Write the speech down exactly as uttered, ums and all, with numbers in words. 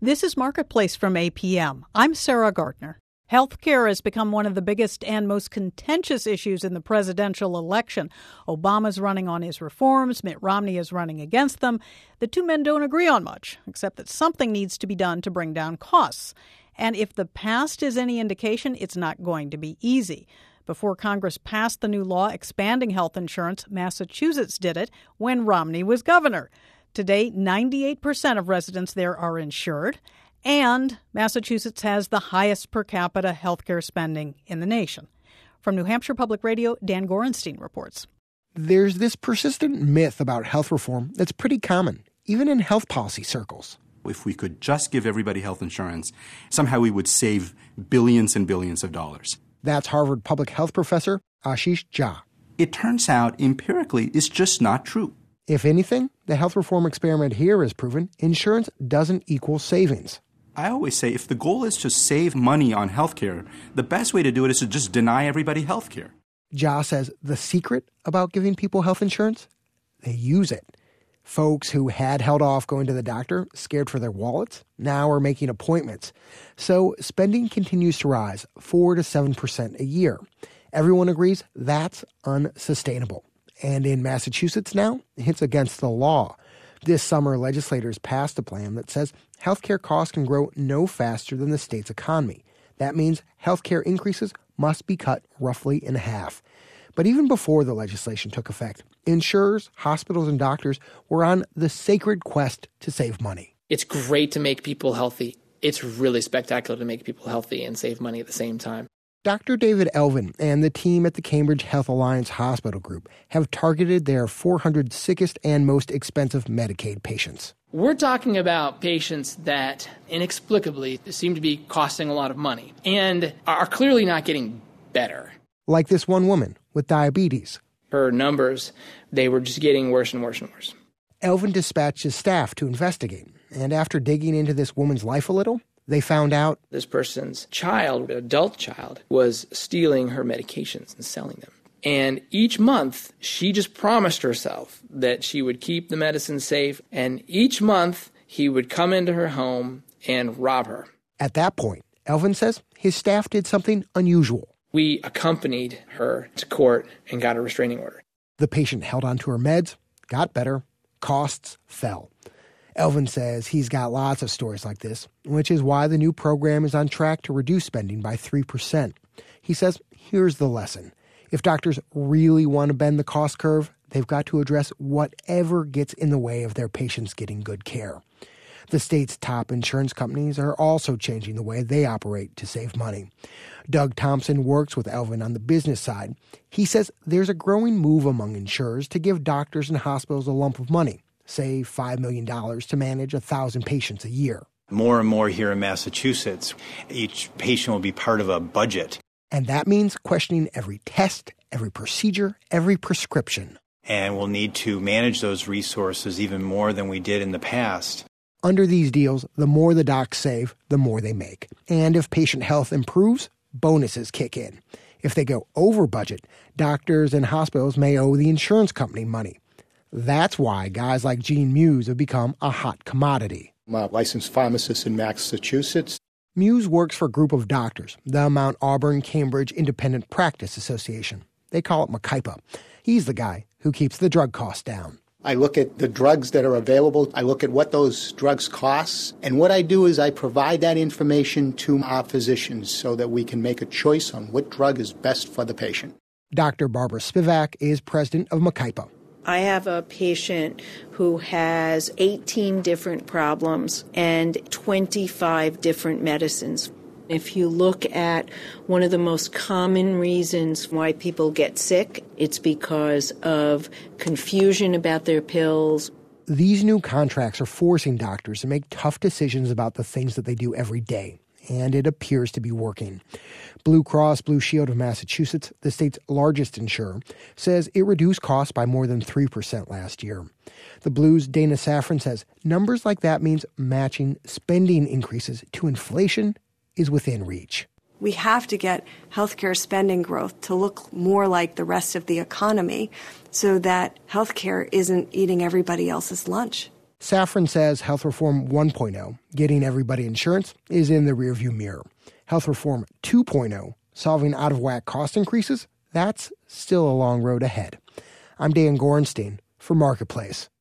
This is Marketplace from A P M. I'm Sarah Gardner. Healthcare has become one of the biggest and most contentious issues in the presidential election. Obama's running on his reforms. Mitt Romney is running against them. The two men don't agree on much, except that something needs to be done to bring down costs. And if the past is any indication, it's not going to be easy. Before Congress passed the new law expanding health insurance, Massachusetts did it when Romney was governor. Today, ninety-eight percent of residents there are insured. And Massachusetts has the highest per capita health care spending in the nation. From New Hampshire Public Radio, Dan Gorenstein reports. There's this persistent myth about health reform that's pretty common, even in health policy circles. If we could just give everybody health insurance, somehow we would save billions and billions of dollars. That's Harvard public health professor Ashish Jha. It turns out, empirically, it's just not true. If anything, the health reform experiment here has proven insurance doesn't equal savings. I always say if the goal is to save money on healthcare, the best way to do it is to just deny everybody healthcare. Jha says the secret about giving people health insurance? They use it. Folks who had held off going to the doctor, scared for their wallets, now are making appointments. So spending continues to rise four to seven percent a year. Everyone agrees that's unsustainable. And in Massachusetts now, it's against the law. This summer, legislators passed a plan that says healthcare costs can grow no faster than the state's economy. That means healthcare increases must be cut roughly in half. But even before the legislation took effect, insurers, hospitals, and doctors were on the sacred quest to save money. It's great to make people healthy. It's really spectacular to make people healthy and save money at the same time. Doctor David Elvin and the team at the Cambridge Health Alliance Hospital Group have targeted their four hundred sickest and most expensive Medicaid patients. We're talking about patients that inexplicably seem to be costing a lot of money and are clearly not getting better. Like this one woman with diabetes. Her numbers, they were just getting worse and worse and worse. Elvin dispatched his staff to investigate, and after digging into this woman's life a little, they found out this person's child, adult child, was stealing her medications and selling them. And each month, she just promised herself that she would keep the medicine safe. And each month, he would come into her home and rob her. At that point, Elvin says his staff did something unusual. We accompanied her to court and got a restraining order. The patient held on to her meds, got better, costs fell. Elvin says he's got lots of stories like this, which is why the new program is on track to reduce spending by three percent. He says, here's the lesson. If doctors really want to bend the cost curve, they've got to address whatever gets in the way of their patients getting good care. The state's top insurance companies are also changing the way they operate to save money. Doug Thompson works with Elvin on the business side. He says there's a growing move among insurers to give doctors and hospitals a lump of money, say five million dollars to manage one thousand patients a year. More and more here in Massachusetts, each patient will be part of a budget. And that means questioning every test, every procedure, every prescription. And we'll need to manage those resources even more than we did in the past. Under these deals, the more the docs save, the more they make. And if patient health improves, bonuses kick in. If they go over budget, doctors and hospitals may owe the insurance company money. That's why guys like Gene Muse have become a hot commodity. I'm a licensed pharmacist in Massachusetts. Muse works for a group of doctors, the Mount Auburn Cambridge Independent Practice Association. They call it MCIPA. He's the guy who keeps the drug costs down. I look at the drugs that are available. I look at what those drugs cost. And what I do is I provide that information to our physicians so that we can make a choice on what drug is best for the patient. Doctor Barbara Spivak is president of MCIPA. I have a patient who has eighteen different problems and twenty-five different medicines. If you look at one of the most common reasons why people get sick, it's because of confusion about their pills. These new contracts are forcing doctors to make tough decisions about the things that they do every day, and it appears to be working. Blue Cross Blue Shield of Massachusetts, the state's largest insurer, says it reduced costs by more than three percent last year. The Blue's Dana Safran says numbers like that means matching spending increases to inflation is within reach. We have to get healthcare spending growth to look more like the rest of the economy so that healthcare isn't eating everybody else's lunch. Safran says Health Reform one point oh, getting everybody insurance, is in the rearview mirror. Health Reform two point oh, solving out-of-whack cost increases, that's still a long road ahead. I'm Dan Gorenstein for Marketplace.